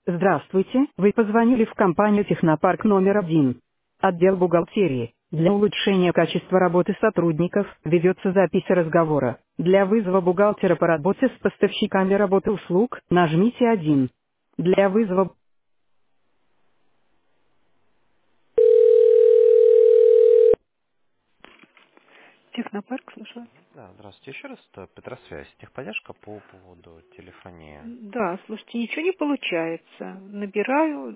Здравствуйте, вы позвонили в компанию «Технопарк №1». Отдел бухгалтерии. Для улучшения качества работы сотрудников ведется запись разговора. Для вызова бухгалтера по работе с поставщиками работы услуг нажмите 1. Для вызова... Технопарк, слушаю. Да, здравствуйте. Еще раз, это Петросвязь, техподдержка по поводу телефонии. Да, слушайте, ничего не получается. Набираю,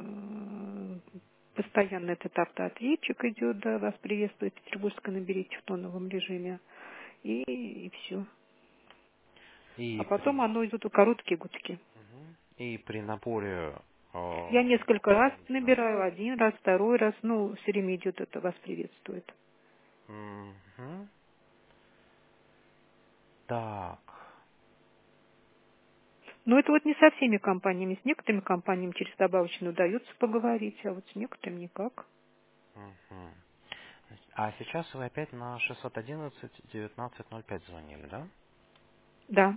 постоянно этот автоответчик идет, да, вас приветствует Петербургская, наберите в тоновом режиме, и все. А И потом при, оно идут короткие гудки. и при наборе Я несколько раз абонента. набираю, один раз, второй раз, ну, все время идет это, вас приветствует. Мгм. Так. Но это вот не со всеми компаниями, с некоторыми компаниями через добавочную удается поговорить, а вот с некоторыми никак. Мгм. А сейчас вы опять на 611-1905 звонили, да? Да,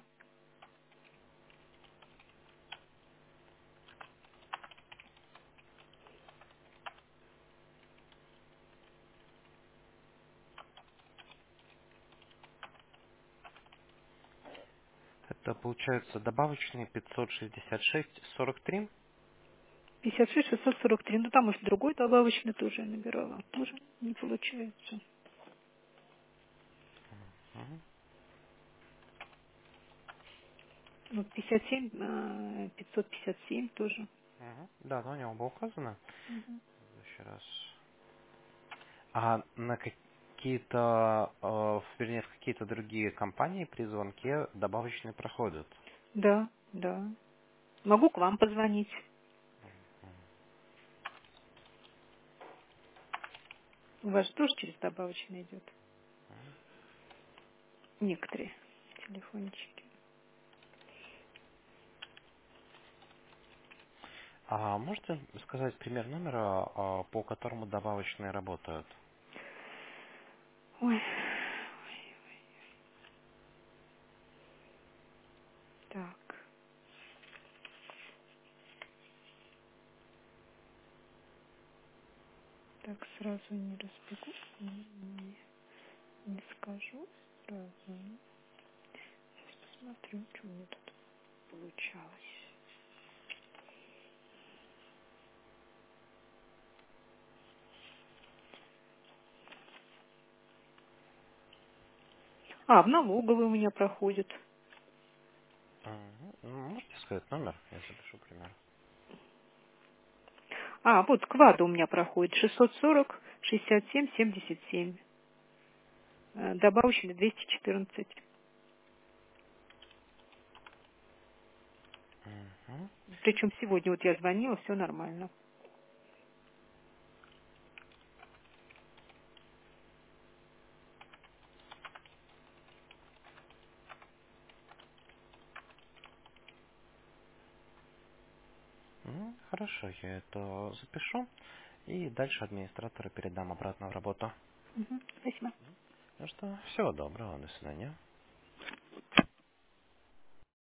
Это получается добавочный 566-43. 56 643, ну там, может, другой добавочный тоже я набирала, тоже не получается. Мгм. Вот 57, 557 тоже. Мгм. Да, но у него было указано. Мгм. Еще раз. А на какие-то, вернее, в какие-то другие компании при звонке добавочные проходят? Да, да. Могу к вам позвонить. У вас же тоже через добавочный идет. Некоторые телефончики. А можете сказать пример номера, по которому добавочные работают? Ой, так. Так, сразу не разбегу. Не скажу сразу. Сейчас посмотрю, что у меня тут получалось. А, в налоговой у меня проходит. Мгм. Можете сказать номер? Я запишу пример. А, вот квада у меня проходит 640 67 77. Добавочный 214. Мгм. Причем сегодня вот я звонила, все нормально. Хорошо, я это запишу. И дальше администратору передам обратно в работу. Мгм, спасибо. Ну что, всего доброго, до свидания.